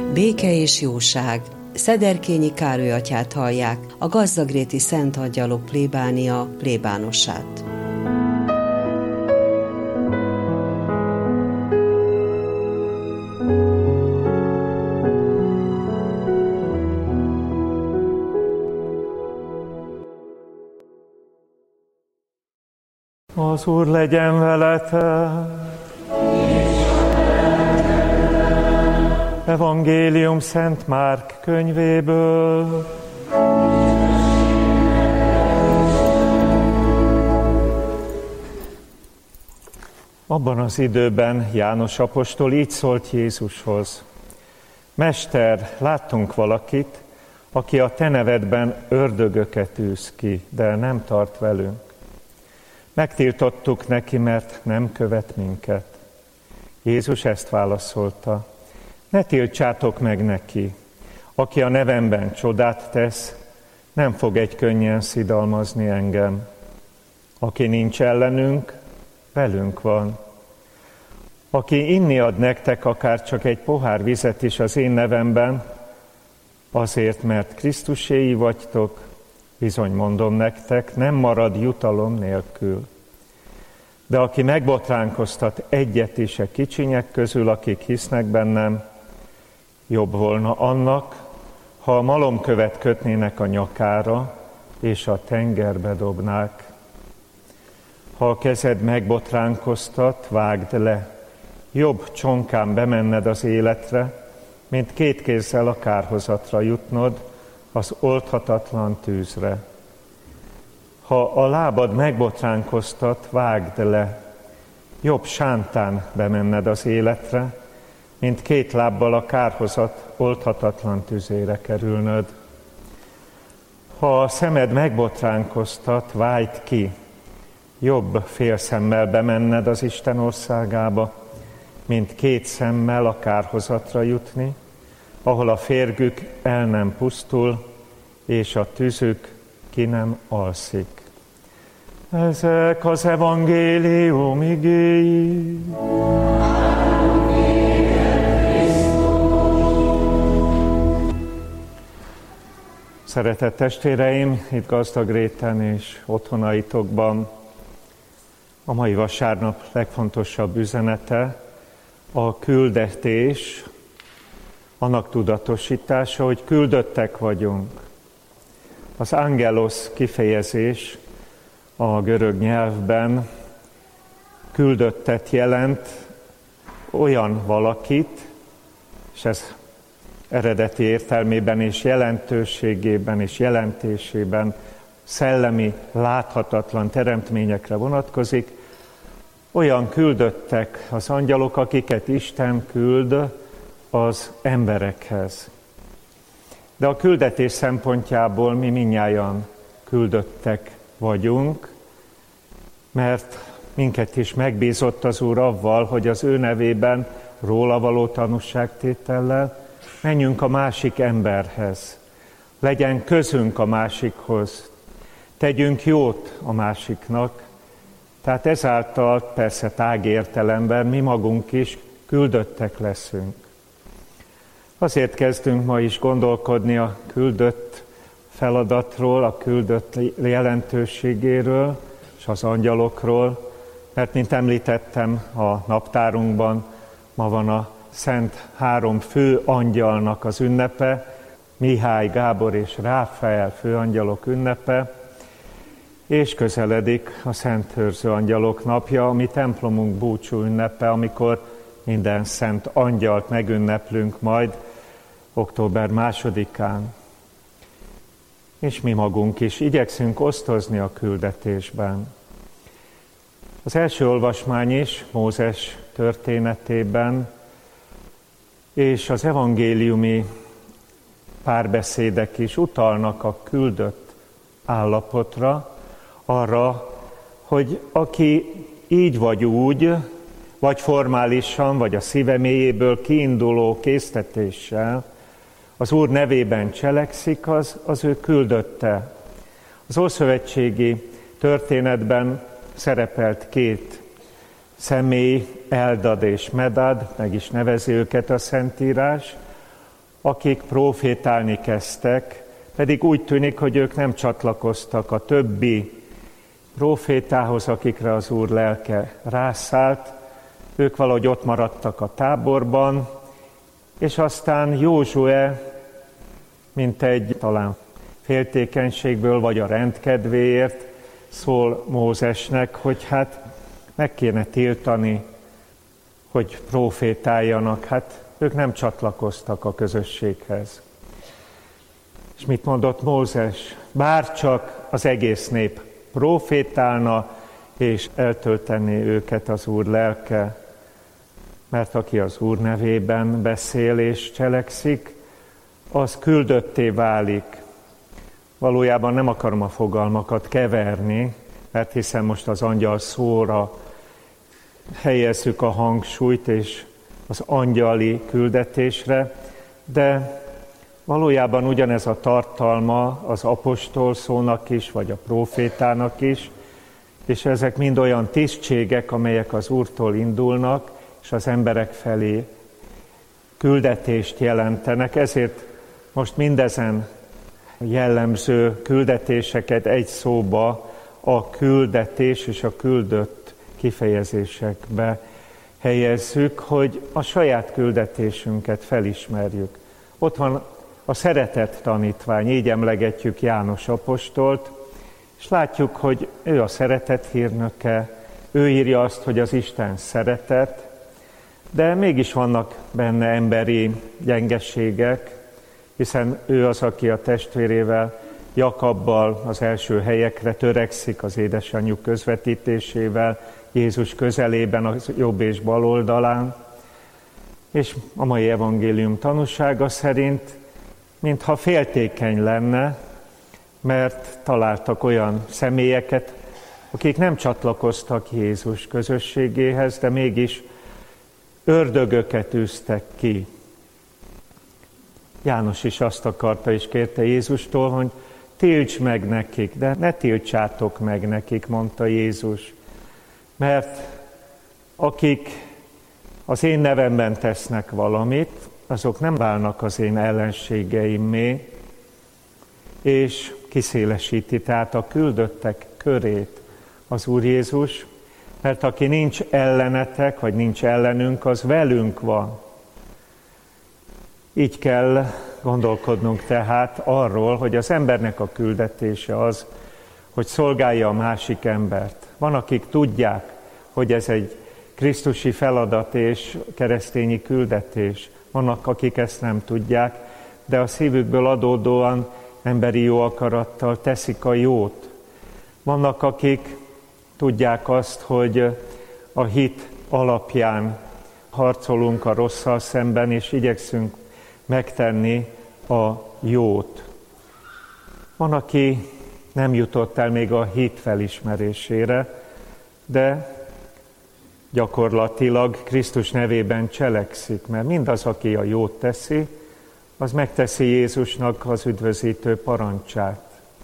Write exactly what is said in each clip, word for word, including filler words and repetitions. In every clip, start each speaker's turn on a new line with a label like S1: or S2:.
S1: Béke és jóság. Szederkényi Károly atyát hallják, a Gazdagréti Szent Angyalok plébánia plébánosát.
S2: Az Úr legyen veletek! Evangélium Szent Márk könyvéből. Abban az időben János apostol így szólt Jézushoz: Mester, láttunk valakit, aki a te nevedben ördögöket űz ki, de nem tart velünk. Megtiltottuk neki, mert nem követ minket. Jézus ezt válaszolta: Ne tiltsátok meg neki. Aki a nevemben csodát tesz, nem fog egy könnyen szidalmazni engem. Aki nincs ellenünk, velünk van. Aki inni ad nektek akár csak egy pohár vizet is az én nevemben, azért, mert Krisztuséi vagytok, bizony mondom nektek, nem marad jutalom nélkül. De aki megbotránkoztat egyet is a kicsinyek közül, akik hisznek bennem, jobb volna annak, ha a malomkövet kötnének a nyakára, és a tengerbe dobnák. Ha a kezed megbotránkoztat, vágd le, jobb csonkán bemenned az életre, mint két kézzel a kárhozatra jutnod, az oldhatatlan tűzre. Ha a lábad megbotránkoztat, vágd le, jobb sántán bemenned az életre, mint két lábbal a kárhozat oldhatatlan tüzére kerülnöd. Ha a szemed megbotránkoztat, vágd ki, jobb fél szemmel bemenned az Isten országába, mint két szemmel a kárhozatra jutni, ahol a férgük el nem pusztul, és a tüzük ki nem alszik. Ezek az evangélium igéi. Szeretett testvéreim, itt Gazdagréten és otthonaitokban a mai vasárnap legfontosabb üzenete a küldetés, annak tudatosítása, hogy küldöttek vagyunk. Az angelos kifejezés a görög nyelvben küldöttet jelent, olyan valakit, és ez eredeti értelmében és jelentőségében és jelentésében szellemi, láthatatlan teremtményekre vonatkozik, olyan küldöttek az angyalok, akiket Isten küld az emberekhez. De a küldetés szempontjából mi mindnyájan küldöttek vagyunk, mert minket is megbízott az Úr avval, hogy az ő nevében róla való tanúságtétellel menjünk a másik emberhez, legyen közünk a másikhoz, tegyünk jót a másiknak, tehát ezáltal persze tágértelemben mi magunk is küldöttek leszünk. Azért kezdünk ma is gondolkodni a küldött feladatról, a küldött jelentőségéről és az angyalokról, mert mint említettem, a naptárunkban ma van a szent három fő angyalnak az ünnepe, Mihály, Gábor és Ráfael főangyalok ünnepe, és közeledik a szent őrző angyalok napja, ami templomunk búcsú ünnepe, amikor minden szent angyalt megünneplünk majd október másodikán. És mi magunk is igyekszünk osztozni a küldetésben. Az első olvasmány is Mózes történetében, és az evangéliumi párbeszédek is utalnak a küldött állapotra, arra, hogy aki így vagy úgy, vagy formálisan, vagy a szíve mélyéből kiinduló késztetéssel az Úr nevében cselekszik, az, az ő küldötte. Az ószövetségi történetben szerepelt két személy, Eldad és Medad, meg is nevezi őket a Szentírás, akik profétálni kezdtek, pedig úgy tűnik, hogy ők nem csatlakoztak a többi profétához, akikre az Úr lelke rászállt. Ők valahogy ott maradtak a táborban, és aztán Józsué, mint egy talán féltékenységből, vagy a rendkedvéért szól Mózesnek, hogy hát meg kéne tiltani, hogy profétáljanak. Hát ők nem csatlakoztak a közösséghez. És mit mondott Mózes? Bárcsak az egész nép profétálna, és eltöltené őket az Úr lelke, mert aki az Úr nevében beszél és cselekszik, az küldötté válik. Valójában nem akarom a fogalmakat keverni, mert hiszen most az angyal szóra helyezzük a hangsúlyt, és az angyali küldetésre, de valójában ugyanez a tartalma az apostol szónak is, vagy a profétának is, és ezek mind olyan tisztségek, amelyek az Úrtól indulnak, és az emberek felé küldetést jelentenek. Ezért most mindezen jellemző küldetéseket egy szóba, a küldetés és a küldött kifejezésekbe helyezzük, hogy a saját küldetésünket felismerjük. Ott van a szeretett tanítvány, így emlegetjük János apostolt, és látjuk, hogy ő a szeretet hírnöke, ő írja azt, hogy az Isten szeretet, de mégis vannak benne emberi gyengeségek, hiszen ő az, aki a testvérével, Jakabbal az első helyekre törekszik az édesanyjuk közvetítésével, Jézus közelében, a jobb és bal oldalán. És a mai evangélium tanúsága szerint, mintha féltékeny lenne, mert találtak olyan személyeket, akik nem csatlakoztak Jézus közösségéhez, de mégis ördögöket űztek ki. János is azt akarta és kérte Jézustól, hogy tilts meg nekik, de ne tiltsátok meg nekik, mondta Jézus. Mert akik az én nevemben tesznek valamit, azok nem válnak az én ellenségeimmé, és kiszélesíti tehát a küldöttek körét az Úr Jézus, mert aki nincs ellenetek, vagy nincs ellenünk, az velünk van. Így kell gondolkodnunk tehát arról, hogy az embernek a küldetése az, hogy szolgálja a másik embert. Van, akik tudják, hogy ez egy krisztusi feladat és keresztényi küldetés. Vannak, akik ezt nem tudják, de a szívükből adódóan emberi jó akarattal teszik a jót. Vannak, akik tudják azt, hogy a hit alapján harcolunk a rosszal szemben, és igyekszünk megtenni a jót. Van, aki nem jutott el még a hit felismerésére, de gyakorlatilag Krisztus nevében cselekszik, mert mindaz, aki a jót teszi, az megteszi Jézusnak az üdvözítő parancsát.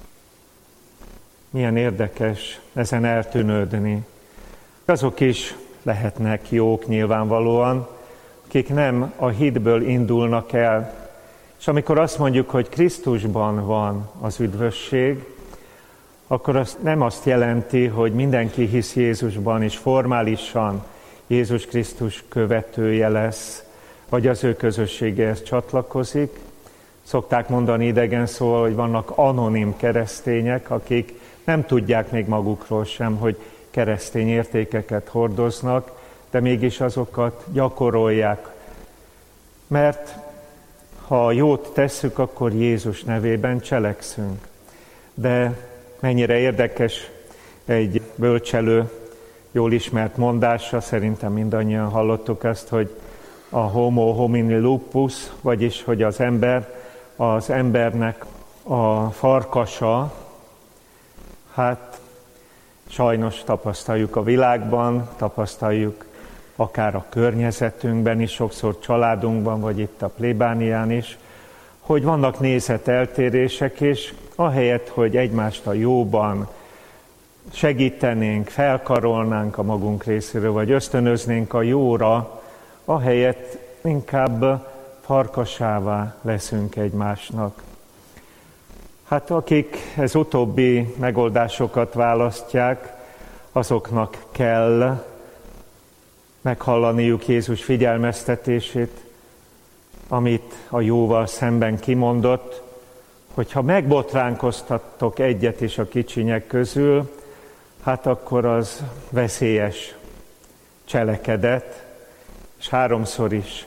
S2: Milyen érdekes ezen eltűnődni. Azok is lehetnek jók nyilvánvalóan, akik nem a hitből indulnak el. És amikor azt mondjuk, hogy Krisztusban van az üdvösség, akkor az nem azt jelenti, hogy mindenki hisz Jézusban, és formálisan Jézus Krisztus követője lesz, vagy az ő közösségéhez csatlakozik. Szokták mondani idegen szóval, hogy vannak anonim keresztények, akik nem tudják még magukról sem, hogy keresztény értékeket hordoznak, de mégis azokat gyakorolják. Mert ha jót tesszük, akkor Jézus nevében cselekszünk. De mennyire érdekes egy bölcselő, jól ismert mondása, szerintem mindannyian hallottuk ezt, hogy a homo homini lupus, vagyis hogy az ember, az embernek a farkasa. Hát sajnos tapasztaljuk a világban, tapasztaljuk akár a környezetünkben is, sokszor családunkban, vagy itt a plébánián is, hogy vannak nézeteltérések, és ahelyett, hogy egymást a jóban segítenénk, felkarolnánk a magunk részéről, vagy ösztönöznénk a jóra, ahelyett inkább farkasává leszünk egymásnak. Hát akik ez utóbbi megoldásokat választják, azoknak kell meghallaniuk Jézus figyelmeztetését, amit a jóval szemben kimondott, hogyha megbotránkoztattok egyet is a kicsinyek közül, hát akkor az veszélyes cselekedet, és háromszor is,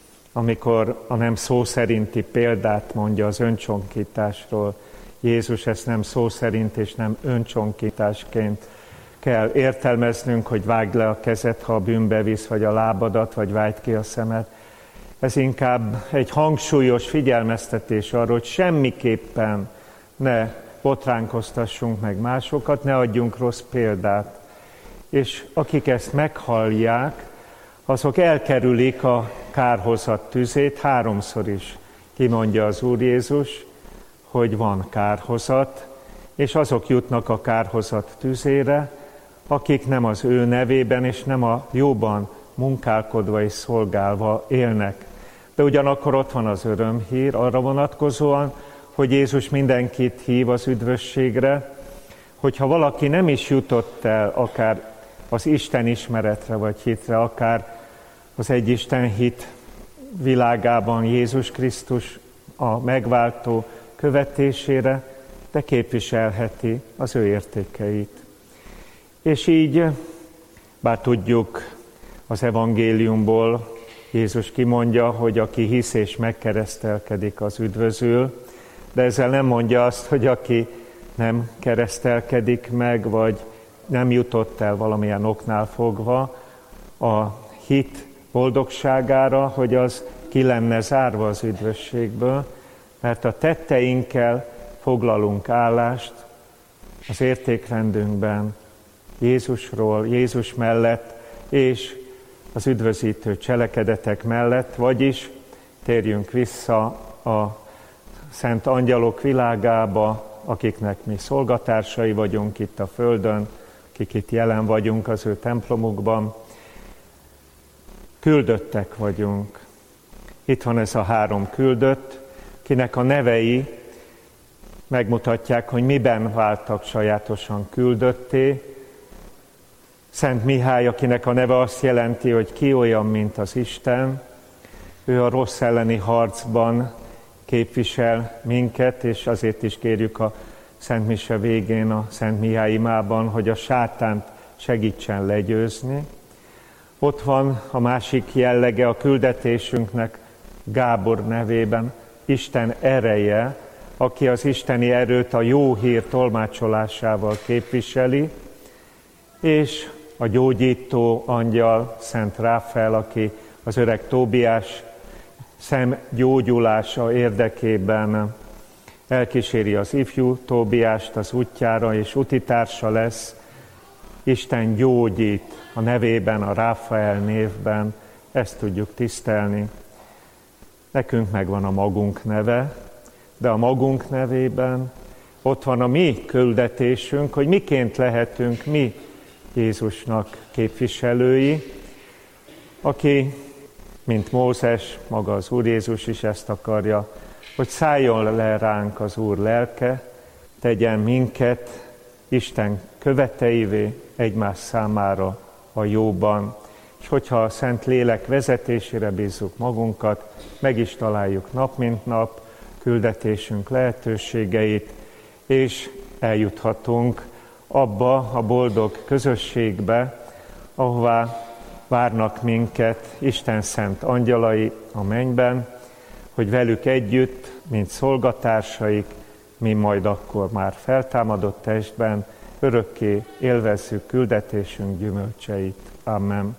S2: amikor a nem szó szerinti példát mondja az öncsonkításról, Jézus ezt nem szó szerint és nem öncsonkításként kell értelmeznünk, hogy vágd le a kezed, ha a bűnbe visz, vagy a lábadat, vagy vágd ki a szemed. Ez inkább egy hangsúlyos figyelmeztetés arra, hogy semmiképpen ne botránkoztassunk meg másokat, ne adjunk rossz példát. És akik ezt meghallják, azok elkerülik a kárhozat tüzét, háromszor is kimondja az Úr Jézus, hogy van kárhozat, és azok jutnak a kárhozat tüzére, akik nem az ő nevében és nem a jóban munkálkodva és szolgálva élnek. De ugyanakkor ott van az örömhír arra vonatkozóan, hogy Jézus mindenkit hív az üdvösségre, hogyha valaki nem is jutott el akár az Isten ismeretre vagy hitre, akár az egyisten hit világában Jézus Krisztus a megváltó követésére, de képviselheti az ő értékeit. És így, bár tudjuk az evangéliumból, Jézus kimondja, hogy aki hisz és megkeresztelkedik, az üdvözül, de ezzel nem mondja azt, hogy aki nem keresztelkedik meg, vagy nem jutott el valamilyen oknál fogva a hit boldogságára, hogy az ki lenne zárva az üdvösségből, mert a tetteinkkel foglalunk állást az értékrendünkben Jézusról, Jézus mellett és az üdvözítő cselekedetek mellett, vagyis térjünk vissza a szent angyalok világába, akiknek mi szolgatársai vagyunk itt a földön, akik itt jelen vagyunk az ő templomukban. Küldöttek vagyunk. Itt van ez a három küldött, kinek a nevei megmutatják, hogy miben váltak sajátosan küldötté. Szent Mihály, akinek a neve azt jelenti, hogy ki olyan, mint az Isten, ő a rossz elleni harcban képvisel minket, és azért is kérjük a Szent Mise végén, a Szent Mihály imában, hogy a sátánt segítsen legyőzni. Ott van a másik jellege a küldetésünknek, Gábor nevében, Isten ereje, aki az isteni erőt a jó hír tolmácsolásával képviseli, és a gyógyító angyal, Szent Ráfael, aki az öreg Tóbiás szemgyógyulása érdekében elkíséri az ifjú Tóbiást az útjára, és utitársa lesz. Isten gyógyít a nevében, a Ráfael névben, ezt tudjuk tisztelni. Nekünk megvan a magunk neve, de a magunk nevében ott van a mi küldetésünk, hogy miként lehetünk mi Jézusnak képviselői, aki, mint Mózes, maga az Úr Jézus is ezt akarja, hogy szálljon le ránk az Úr lelke, tegyen minket Isten követeivé egymás számára a jóban. És hogyha a Szent Lélek vezetésére bízzuk magunkat, meg is találjuk nap mint nap küldetésünk lehetőségeit, és eljuthatunk abba a boldog közösségbe, ahová várnak minket Isten szent angyalai a mennyben, hogy velük együtt, mint szolgatársaik, mi majd akkor már feltámadott testben örökké élvezzük küldetésünk gyümölcseit. Amen.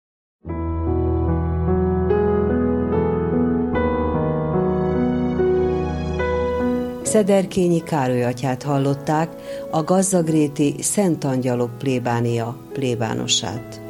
S1: Szederkényi Károly atyát hallották, a gazdagréti Szent Angyalok plébánia plébánosát.